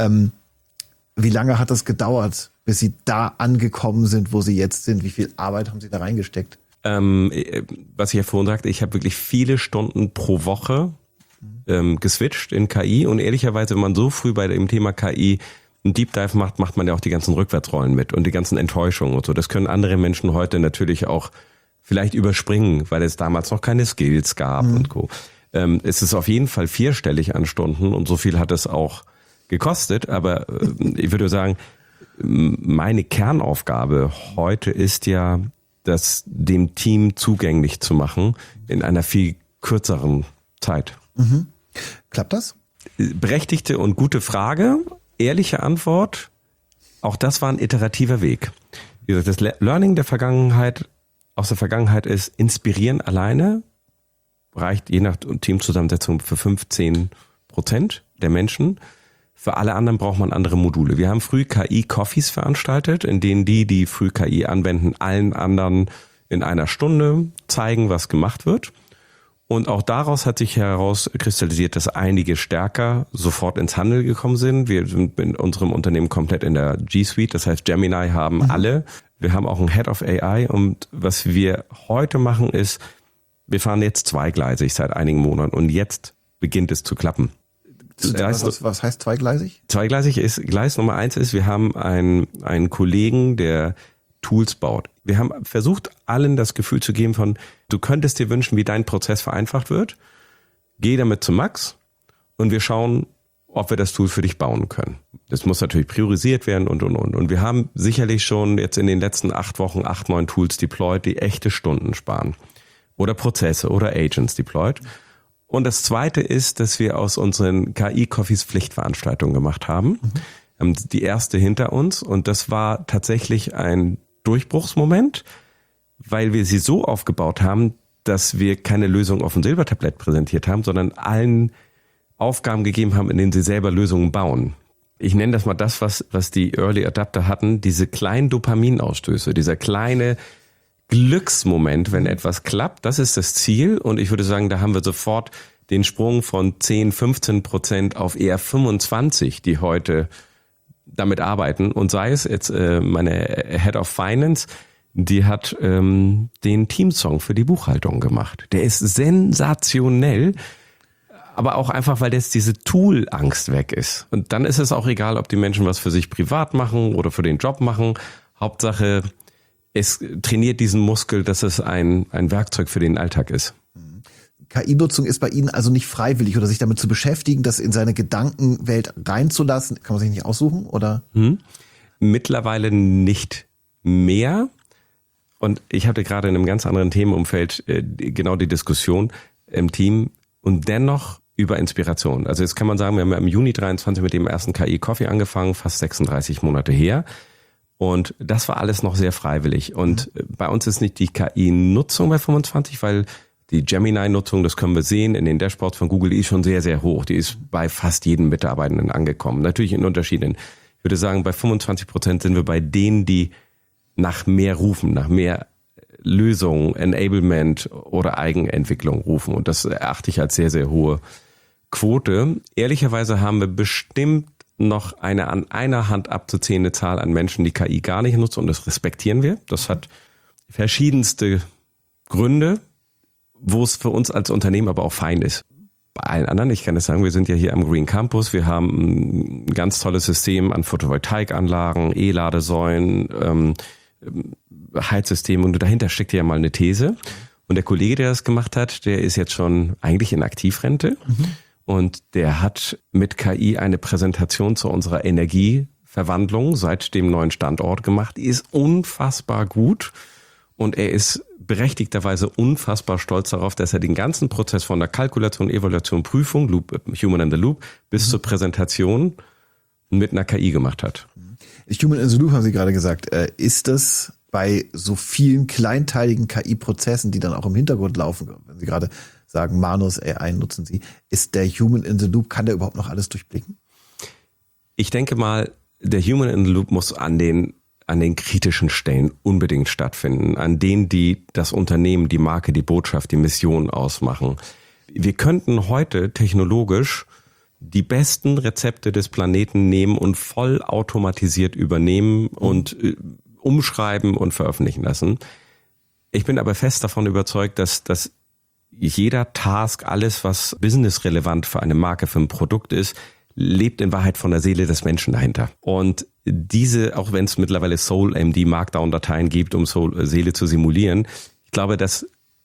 Wie lange hat das gedauert, bis Sie da angekommen sind, wo Sie jetzt sind? Wie viel Arbeit haben Sie da reingesteckt? Was ich ja vorhin sagte, ich habe wirklich viele Stunden pro Woche geswitcht in KI und ehrlicherweise, wenn man so früh bei dem Thema KI einen Deep Dive macht man ja auch die ganzen Rückwärtsrollen mit und die ganzen Enttäuschungen und so. Das können andere Menschen heute natürlich auch vielleicht überspringen, weil es damals noch keine Skills gab und Co. Es ist auf jeden Fall 4-stellig an Stunden und so viel hat es auch gekostet, aber ich würde sagen, meine Kernaufgabe heute ist ja, das dem Team zugänglich zu machen in einer viel kürzeren Zeit. Klappt das? Berechtigte und gute Frage, ehrliche Antwort, auch das war ein iterativer Weg. Wie gesagt, das Learning aus der Vergangenheit ist, inspirieren alleine reicht je nach Teamzusammensetzung für 15% der Menschen. Für alle anderen braucht man andere Module. Wir haben früh KI-Coffees veranstaltet, in denen die früh KI anwenden, allen anderen in einer Stunde zeigen, was gemacht wird. Und auch daraus hat sich herauskristallisiert, dass einige stärker sofort ins Handel gekommen sind. Wir sind in unserem Unternehmen komplett in der G Suite, das heißt Gemini haben alle. Wir haben auch einen Head of AI und was wir heute machen ist, wir fahren jetzt zweigleisig seit einigen Monaten und jetzt beginnt es zu klappen. Was heißt zweigleisig? Zweigleisig ist, Gleis Nummer 1 ist, wir haben einen Kollegen, der Tools baut. Wir haben versucht, allen das Gefühl zu geben von, du könntest dir wünschen, wie dein Prozess vereinfacht wird. Geh damit zu Max und wir schauen, ob wir das Tool für dich bauen können. Das muss natürlich priorisiert werden und. Und wir haben sicherlich schon jetzt in den letzten 8 Wochen 8, 9 Tools deployed, die echte Stunden sparen. Oder Prozesse oder Agents deployed. Und das Zweite ist, dass wir aus unseren KI-Coffees Pflichtveranstaltungen gemacht haben. Wir haben die erste hinter uns und das war tatsächlich ein Durchbruchsmoment, weil wir sie so aufgebaut haben, dass wir keine Lösung auf dem Silbertablett präsentiert haben, sondern allen Aufgaben gegeben haben, in denen sie selber Lösungen bauen. Ich nenne das mal das, was die Early Adapter hatten, diese kleinen Dopaminausstöße, dieser kleine Glücksmoment, wenn etwas klappt, das ist das Ziel. Und ich würde sagen, da haben wir sofort den Sprung von 10-15% auf eher 25%, die heute damit arbeiten. Und sei es jetzt meine Head of Finance, die hat den Teamsong für die Buchhaltung gemacht. Der ist sensationell, aber auch einfach, weil jetzt diese Tool-Angst weg ist. Und dann ist es auch egal, ob die Menschen was für sich privat machen oder für den Job machen. Hauptsache, es trainiert diesen Muskel, dass es ein Werkzeug für den Alltag ist. KI-Nutzung ist bei Ihnen also nicht freiwillig oder sich damit zu beschäftigen, das in seine Gedankenwelt reinzulassen, kann man sich nicht aussuchen, oder? Mittlerweile nicht mehr. Und ich hatte gerade in einem ganz anderen Themenumfeld genau die Diskussion im Team und dennoch über Inspiration. Also jetzt kann man sagen, wir haben ja im Juni 23 mit dem ersten KI-Coffee angefangen, fast 36 Monate her. Und das war alles noch sehr freiwillig. Und bei uns ist nicht die KI-Nutzung bei 25, weil die Gemini-Nutzung, das können wir sehen in den Dashboards von Google, die ist schon sehr, sehr hoch. Die ist bei fast jedem Mitarbeitenden angekommen. Natürlich in Unterschieden. Ich würde sagen, bei 25% sind wir bei denen, die nach mehr rufen, nach mehr Lösungen, Enablement oder Eigenentwicklung rufen. Und das erachte ich als sehr, sehr hohe Quote. Ehrlicherweise haben wir bestimmt noch eine an einer Hand abzuzählende Zahl an Menschen, die KI gar nicht nutzen, und das respektieren wir. Das hat verschiedenste Gründe, wo es für uns als Unternehmen aber auch fein ist. Bei allen anderen, ich kann es sagen, wir sind ja hier am Green Campus, wir haben ein ganz tolles System an Photovoltaikanlagen, E-Ladesäulen, Heizsystemen, und dahinter steckt ja mal eine These. Und der Kollege, der das gemacht hat, der ist jetzt schon eigentlich in Aktivrente. Und der hat mit KI eine Präsentation zu unserer Energieverwandlung seit dem neuen Standort gemacht. Die ist unfassbar gut. Und er ist berechtigterweise unfassbar stolz darauf, dass er den ganzen Prozess von der Kalkulation, Evaluation, Prüfung, Loop, Human in the Loop, bis zur Präsentation mit einer KI gemacht hat. Human in the Loop haben Sie gerade gesagt. Ist das bei so vielen kleinteiligen KI-Prozessen, die dann auch im Hintergrund laufen, wenn Sie gerade sagen, Manus AI nutzen Sie, ist der Human in the Loop, kann der überhaupt noch alles durchblicken? Ich denke mal, der Human in the Loop muss an den kritischen Stellen unbedingt stattfinden, an denen, die das Unternehmen, die Marke, die Botschaft, die Mission ausmachen. Wir könnten heute technologisch die besten Rezepte des Planeten nehmen und voll automatisiert übernehmen und umschreiben und veröffentlichen lassen. Ich bin aber fest davon überzeugt, dass jeder Task, alles, was businessrelevant für eine Marke, für ein Produkt ist, lebt in Wahrheit von der Seele des Menschen dahinter. Und diese, auch wenn es mittlerweile SoulMD Markdown-Dateien gibt, um Seele zu simulieren, ich glaube, dass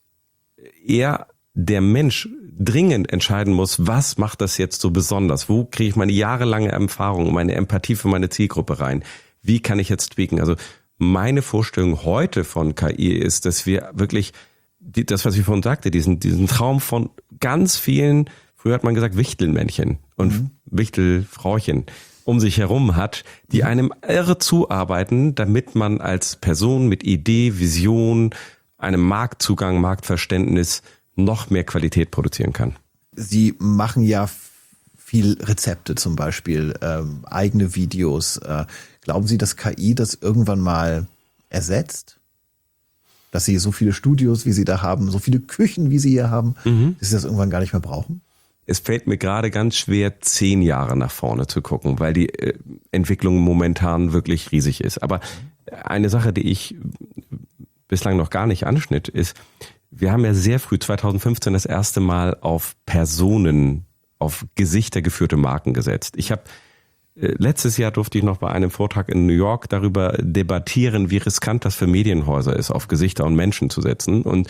eher der Mensch dringend entscheiden muss, was macht das jetzt so besonders? Wo kriege ich meine jahrelange Erfahrung, meine Empathie für meine Zielgruppe rein? Wie kann ich jetzt tweaken? Also meine Vorstellung heute von KI ist, dass wir wirklich das, was ich vorhin sagte, diesen Traum von ganz vielen, früher hat man gesagt Wichtelmännchen und Wichtelfrauchen um sich herum hat, die einem irre zuarbeiten, damit man als Person mit Idee, Vision, einem Marktzugang, Marktverständnis noch mehr Qualität produzieren kann. Sie machen ja viel Rezepte zum Beispiel, eigene Videos. Glauben Sie, dass KI das irgendwann mal ersetzt? dass Sie so viele Studios, wie Sie da haben, so viele Küchen, wie Sie hier haben, dass Sie das irgendwann gar nicht mehr brauchen? Es fällt mir gerade ganz schwer, 10 Jahre nach vorne zu gucken, weil die Entwicklung momentan wirklich riesig ist. Aber eine Sache, die ich bislang noch gar nicht anschnitt, ist, wir haben ja sehr früh 2015 das erste Mal auf Personen, auf Gesichter geführte Marken gesetzt. Ich habe letztes Jahr durfte ich noch bei einem Vortrag in New York darüber debattieren, wie riskant das für Medienhäuser ist, auf Gesichter und Menschen zu setzen. Und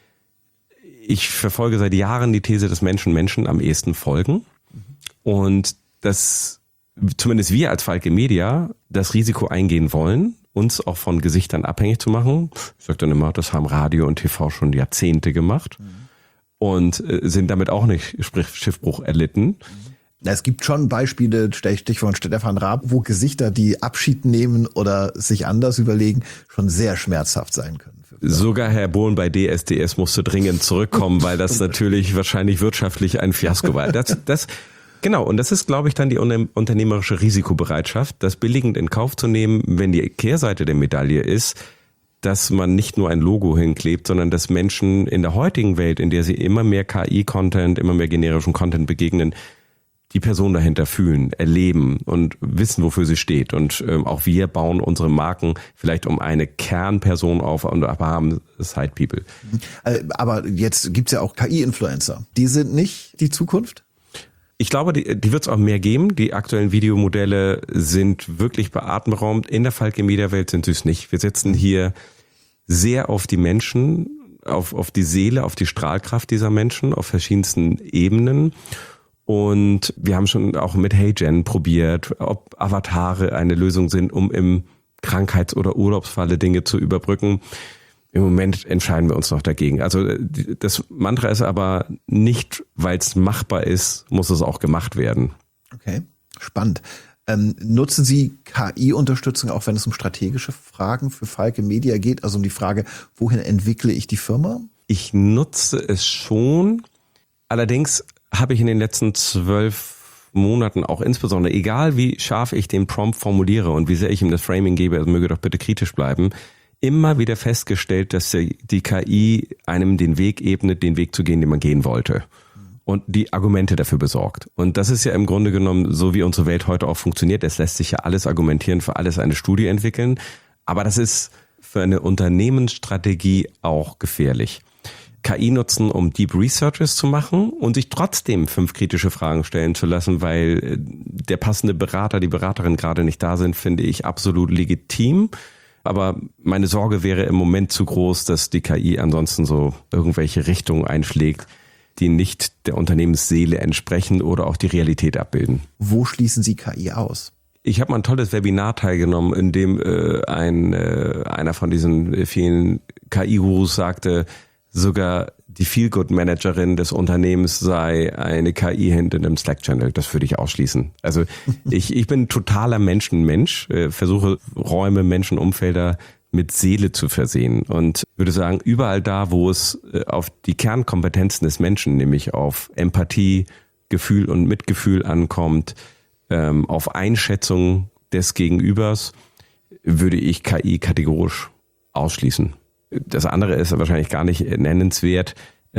ich verfolge seit Jahren die These, dass Menschen am ehesten folgen. Und dass zumindest wir als Falke Media das Risiko eingehen wollen, uns auch von Gesichtern abhängig zu machen. Ich sage dann immer, das haben Radio und TV schon Jahrzehnte gemacht und sind damit auch nicht Schiffbruch erlitten. Es gibt schon Beispiele, Stichwort Stefan Raab, wo Gesichter, die Abschied nehmen oder sich anders überlegen, schon sehr schmerzhaft sein können. Sogar Herr Bohlen bei DSDS musste dringend zurückkommen, weil das natürlich wahrscheinlich wirtschaftlich ein Fiasko war. Genau, und das ist, glaube ich, dann die unternehmerische Risikobereitschaft, das billigend in Kauf zu nehmen, wenn die Kehrseite der Medaille ist, dass man nicht nur ein Logo hinklebt, sondern dass Menschen in der heutigen Welt, in der sie immer mehr KI-Content, immer mehr generischen Content begegnen, die Person dahinter fühlen, erleben und wissen, wofür sie steht. Und auch wir bauen unsere Marken vielleicht um eine Kernperson auf und haben Side-People. Aber jetzt gibt's ja auch KI-Influencer. Die sind nicht die Zukunft? Ich glaube, die wird es auch mehr geben. Die aktuellen Videomodelle sind wirklich beatemberaubend. In der Falke Media Welt sind sie es nicht. Wir setzen hier sehr auf die Menschen, auf die Seele, auf die Strahlkraft dieser Menschen, auf verschiedensten Ebenen. Und wir haben schon auch mit HeyGen probiert, ob Avatare eine Lösung sind, um im Krankheits- oder Urlaubsfalle Dinge zu überbrücken. Im Moment entscheiden wir uns noch dagegen. Also das Mantra ist aber nicht, weil es machbar ist, muss es auch gemacht werden. Okay, spannend. Nutzen Sie KI-Unterstützung auch, wenn es um strategische Fragen für Falke Media geht? Also um die Frage, wohin entwickle ich die Firma? Ich nutze es schon. Allerdings habe ich in den letzten 12 Monaten auch insbesondere, egal wie scharf ich den Prompt formuliere und wie sehr ich ihm das Framing gebe, also möge doch bitte kritisch bleiben, immer wieder festgestellt, dass die KI einem den Weg ebnet, den Weg zu gehen, den man gehen wollte. Und die Argumente dafür besorgt. Und das ist ja im Grunde genommen so, wie unsere Welt heute auch funktioniert. Es lässt sich ja alles argumentieren, für alles eine Studie entwickeln. Aber das ist für eine Unternehmensstrategie auch gefährlich. KI nutzen, um Deep Researches zu machen und sich trotzdem 5 kritische Fragen stellen zu lassen, weil der passende Berater, die Beraterin gerade nicht da sind, finde ich absolut legitim. Aber meine Sorge wäre im Moment zu groß, dass die KI ansonsten so irgendwelche Richtungen einschlägt, die nicht der Unternehmensseele entsprechen oder auch die Realität abbilden. Wo schließen Sie KI aus? Ich habe mal ein tolles Webinar teilgenommen, in dem einer von diesen vielen KI-Gurus sagte, sogar die Feel-Good-Managerin des Unternehmens sei eine KI hinter einem Slack-Channel. Das würde ich ausschließen. Also ich bin totaler Mensch, versuche Räume, Menschen, Umfelder mit Seele zu versehen und würde sagen, überall da, wo es auf die Kernkompetenzen des Menschen, nämlich auf Empathie, Gefühl und Mitgefühl ankommt, auf Einschätzung des Gegenübers, würde ich KI kategorisch ausschließen. Das andere ist wahrscheinlich gar nicht nennenswert.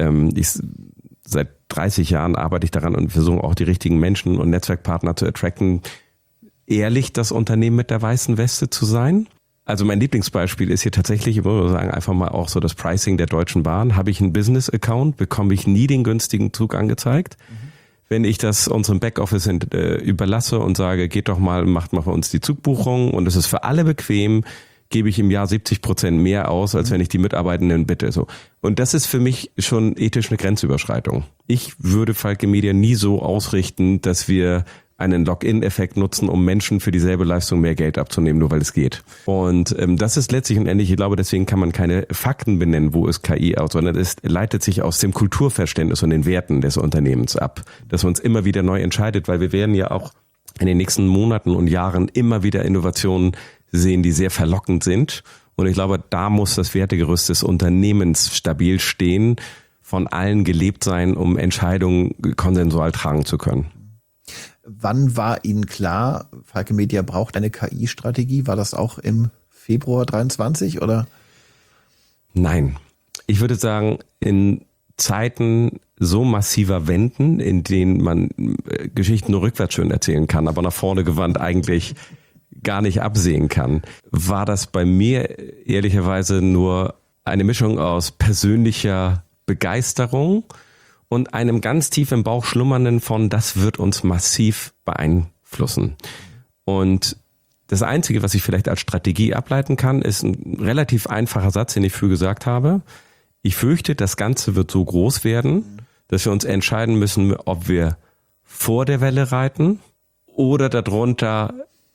Seit 30 Jahren arbeite ich daran und versuche auch die richtigen Menschen und Netzwerkpartner zu attracten, ehrlich das Unternehmen mit der weißen Weste zu sein. Also mein Lieblingsbeispiel ist hier tatsächlich, ich würde sagen, einfach mal auch so das Pricing der Deutschen Bahn. Habe ich einen Business-Account, bekomme ich nie den günstigen Zug angezeigt. Wenn ich das unserem Backoffice überlasse und sage, geht doch mal, macht mal für uns die Zugbuchung und es ist für alle bequem, gebe ich im Jahr 70% mehr aus, als wenn ich die Mitarbeitenden bitte. So. Und das ist für mich schon ethisch eine Grenzüberschreitung. Ich würde Falke Media nie so ausrichten, dass wir einen Login-Effekt nutzen, um Menschen für dieselbe Leistung mehr Geld abzunehmen, nur weil es geht. Und das ist letztlich und endlich, ich glaube, deswegen kann man keine Fakten benennen, wo ist KI aus, sondern es leitet sich aus dem Kulturverständnis und den Werten des Unternehmens ab, dass man uns immer wieder neu entscheidet, weil wir werden ja auch in den nächsten Monaten und Jahren immer wieder Innovationen sehen, die sehr verlockend sind. Und ich glaube, da muss das Wertegerüst des Unternehmens stabil stehen, von allen gelebt sein, um Entscheidungen konsensual tragen zu können. Wann war Ihnen klar, Falke Media braucht eine KI-Strategie? War das auch im Februar 23 oder? Nein. Ich würde sagen, in Zeiten so massiver Wenden, in denen man Geschichten nur rückwärts schön erzählen kann, aber nach vorne gewandt eigentlich gar nicht absehen kann, war das bei mir ehrlicherweise nur eine Mischung aus persönlicher Begeisterung und einem ganz tief im Bauch schlummernden von, das wird uns massiv beeinflussen. Und das Einzige, was ich vielleicht als Strategie ableiten kann, ist ein relativ einfacher Satz, den ich früher gesagt habe. Ich fürchte, das Ganze wird so groß werden, dass wir uns entscheiden müssen, ob wir vor der Welle reiten oder darunter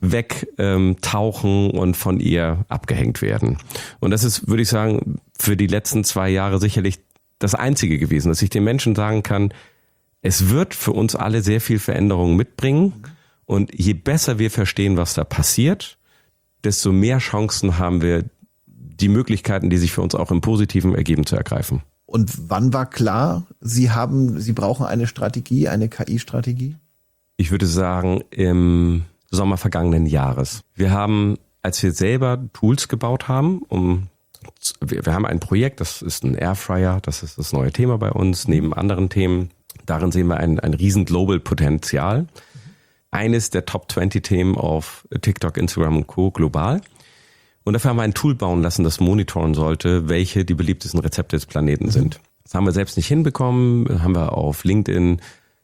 wegtauchen und von ihr abgehängt werden. Und das ist, würde ich sagen, für die letzten 2 Jahre sicherlich das Einzige gewesen, dass ich den Menschen sagen kann, es wird für uns alle sehr viel Veränderung mitbringen. Und je besser wir verstehen, was da passiert, desto mehr Chancen haben wir, die Möglichkeiten, die sich für uns auch im Positiven ergeben, zu ergreifen. Und wann war klar, Sie brauchen eine Strategie, eine KI-Strategie? Ich würde sagen, im Sommer vergangenen Jahres. Wir haben, als wir selber Tools gebaut haben, wir haben ein Projekt, das ist ein Airfryer, das ist das neue Thema bei uns, neben anderen Themen. Darin sehen wir ein riesen Global-Potenzial. Eines der Top 20 Themen auf TikTok, Instagram und Co. global. Und dafür haben wir ein Tool bauen lassen, das monitoren sollte, welche die beliebtesten Rezepte des Planeten sind. Das haben wir selbst nicht hinbekommen, haben wir auf LinkedIn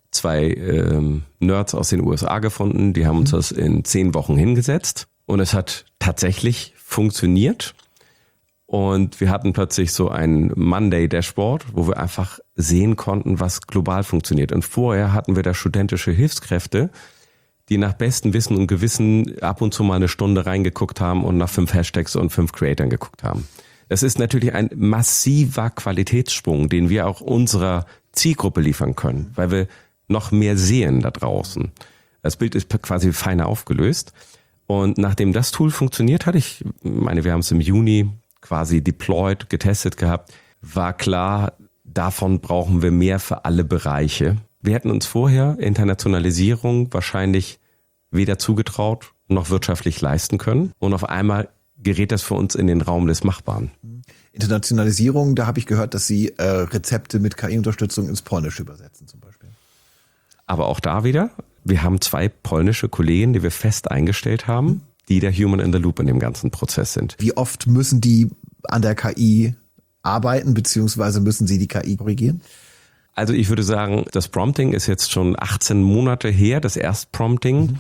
2 Nerds aus den USA gefunden, die haben uns das in 10 Wochen hingesetzt und es hat tatsächlich funktioniert. Und wir hatten plötzlich so ein Monday-Dashboard, wo wir einfach sehen konnten, was global funktioniert. Und vorher hatten wir da studentische Hilfskräfte, die nach bestem Wissen und Gewissen ab und zu mal eine Stunde reingeguckt haben und nach 5 Hashtags und 5 Creatoren geguckt haben. Das ist natürlich ein massiver Qualitätssprung, den wir auch unserer Zielgruppe liefern können, weil wir noch mehr sehen da draußen. Das Bild ist quasi feiner aufgelöst. Und nachdem das Tool funktioniert hat, wir haben es im Juni quasi deployed, getestet gehabt, war klar, davon brauchen wir mehr für alle Bereiche. Wir hätten uns vorher Internationalisierung wahrscheinlich weder zugetraut noch wirtschaftlich leisten können. Und auf einmal gerät das für uns in den Raum des Machbaren. Internationalisierung, da habe ich gehört, dass Sie Rezepte mit KI-Unterstützung ins Polnische übersetzen zum Beispiel. Aber auch da wieder, wir haben 2 polnische Kollegen, die wir fest eingestellt haben, die der Human in the Loop in dem ganzen Prozess sind. Wie oft müssen die an der KI arbeiten, beziehungsweise müssen Sie die KI korrigieren? Also ich würde sagen, das Prompting ist jetzt schon 18 Monate her, das Erstprompting.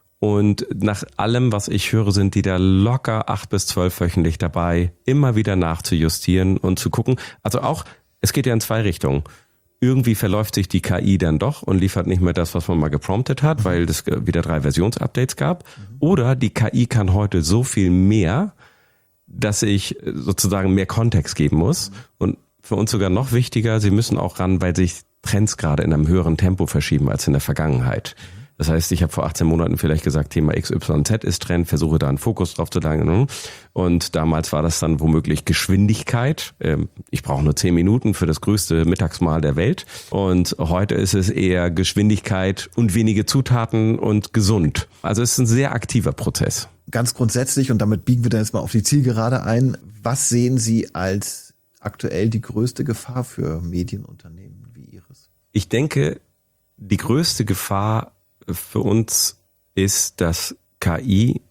Und nach allem, was ich höre, sind die da locker 8 bis 12 wöchentlich dabei, immer wieder nachzujustieren und zu gucken. Also auch, es geht ja in 2 Richtungen. Irgendwie verläuft sich die KI dann doch und liefert nicht mehr das, was man mal gepromptet hat, weil es wieder 3 Versionsupdates gab. Oder die KI kann heute so viel mehr, dass ich sozusagen mehr Kontext geben muss. Und für uns sogar noch wichtiger, sie müssen auch ran, weil sich Trends gerade in einem höheren Tempo verschieben als in der Vergangenheit. Das heißt, ich habe vor 18 Monaten vielleicht gesagt, Thema XYZ ist Trend, versuche da einen Fokus drauf zu legen. Und damals war das dann womöglich Geschwindigkeit. Ich brauche nur 10 Minuten für das größte Mittagsmahl der Welt. Und heute ist es eher Geschwindigkeit und wenige Zutaten und gesund. Also es ist ein sehr aktiver Prozess. Ganz grundsätzlich, und damit biegen wir dann jetzt mal auf die Zielgerade ein, was sehen Sie als aktuell die größte Gefahr für Medienunternehmen wie Ihres? Ich denke, die größte Gefahr für uns ist, dass KI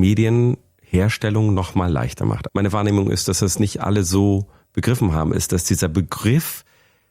Medienherstellung noch mal leichter macht. Meine Wahrnehmung ist, dass das nicht alle so begriffen haben, ist, dass dieser Begriff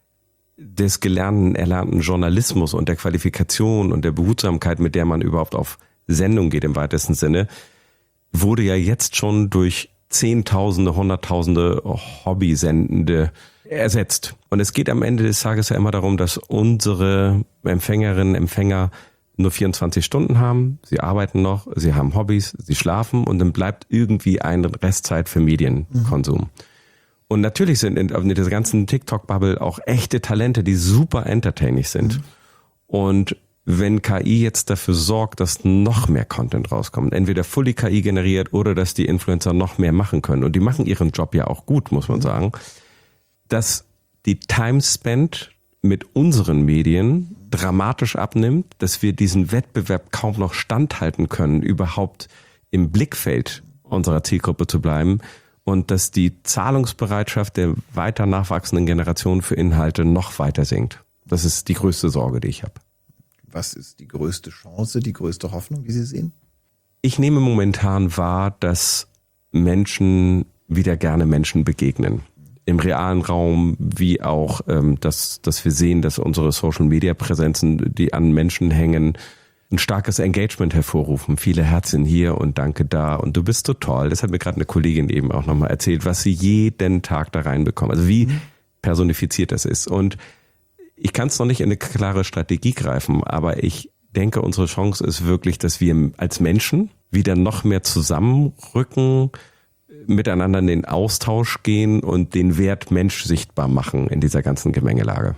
des erlernten Journalismus und der Qualifikation und der Behutsamkeit, mit der man überhaupt auf Sendung geht im weitesten Sinne, wurde ja jetzt schon durch Zehntausende, Hunderttausende Hobbysendende ersetzt. Und es geht am Ende des Tages ja immer darum, dass unsere Empfängerinnen, Empfänger nur 24 Stunden haben. Sie arbeiten noch, sie haben Hobbys, sie schlafen und dann bleibt irgendwie eine Restzeit für Medienkonsum. Und natürlich sind in dieser ganzen TikTok-Bubble auch echte Talente, die super entertaining sind. Und wenn KI jetzt dafür sorgt, dass noch mehr Content rauskommt, entweder fully KI generiert oder dass die Influencer noch mehr machen können, und die machen ihren Job ja auch gut, muss man sagen, dass die Time Spent mit unseren Medien dramatisch abnimmt, dass wir diesen Wettbewerb kaum noch standhalten können, überhaupt im Blickfeld unserer Zielgruppe zu bleiben und dass die Zahlungsbereitschaft der weiter nachwachsenden Generation für Inhalte noch weiter sinkt. Das ist die größte Sorge, die ich habe. Was ist die größte Chance, die größte Hoffnung, wie Sie sehen? Ich nehme momentan wahr, dass Menschen wieder gerne Menschen begegnen. Im realen Raum, wie auch, dass wir sehen, dass unsere Social-Media-Präsenzen, die an Menschen hängen, ein starkes Engagement hervorrufen. Viele Herzchen hier und danke da und du bist so toll. Das hat mir gerade eine Kollegin eben auch nochmal erzählt, was sie jeden Tag da reinbekommen. Also wie personifiziert das ist. Und ich kann es noch nicht in eine klare Strategie greifen, aber ich denke, unsere Chance ist wirklich, dass wir als Menschen wieder noch mehr zusammenrücken, miteinander in den Austausch gehen und den Wert Mensch sichtbar machen in dieser ganzen Gemengelage.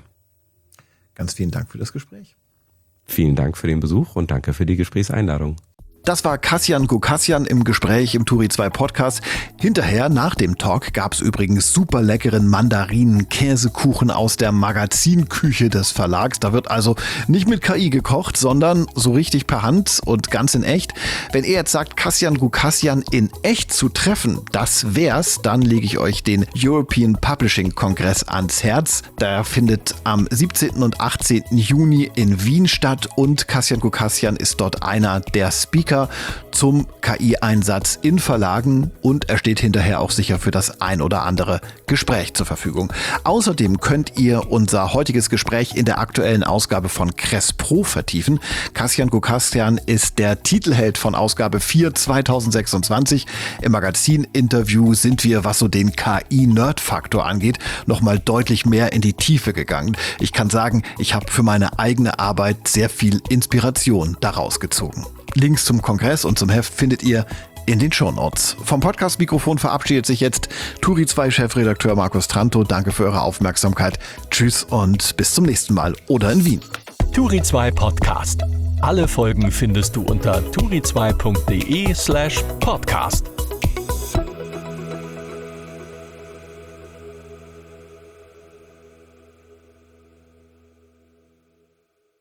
Ganz vielen Dank für das Gespräch. Vielen Dank für den Besuch und danke für die Gesprächseinladung. Das war Kassian Gukassian im Gespräch im Turi 2 Podcast. Hinterher, nach dem Talk, gab's übrigens super leckeren Mandarinen-Käsekuchen aus der Magazinküche des Verlags. Da wird also nicht mit KI gekocht, sondern so richtig per Hand und ganz in echt. Wenn ihr jetzt sagt, Kassian Gukassian in echt zu treffen, das wär's, dann lege ich euch den European Publishing Kongress ans Herz. Der findet am 17. und 18. Juni in Wien statt und Kassian Gukassian ist dort einer der Speaker zum KI-Einsatz in Verlagen und er steht hinterher auch sicher für das ein oder andere Gespräch zur Verfügung. Außerdem könnt ihr unser heutiges Gespräch in der aktuellen Ausgabe von Kress Pro vertiefen. Kassian Gukassian ist der Titelheld von Ausgabe 4 2026. Im Magazin-Interview sind wir, was so den KI-Nerd-Faktor angeht, nochmal deutlich mehr in die Tiefe gegangen. Ich kann sagen, ich habe für meine eigene Arbeit sehr viel Inspiration daraus gezogen. Links zum Kongress und zum Heft findet ihr in den Shownotes. Vom Podcast-Mikrofon verabschiedet sich jetzt Turi 2 Chefredakteur Markus Trantow. Danke für eure Aufmerksamkeit. Tschüss und bis zum nächsten Mal oder in Wien. Turi 2 Podcast. Alle Folgen findest du unter turi2.de/podcast.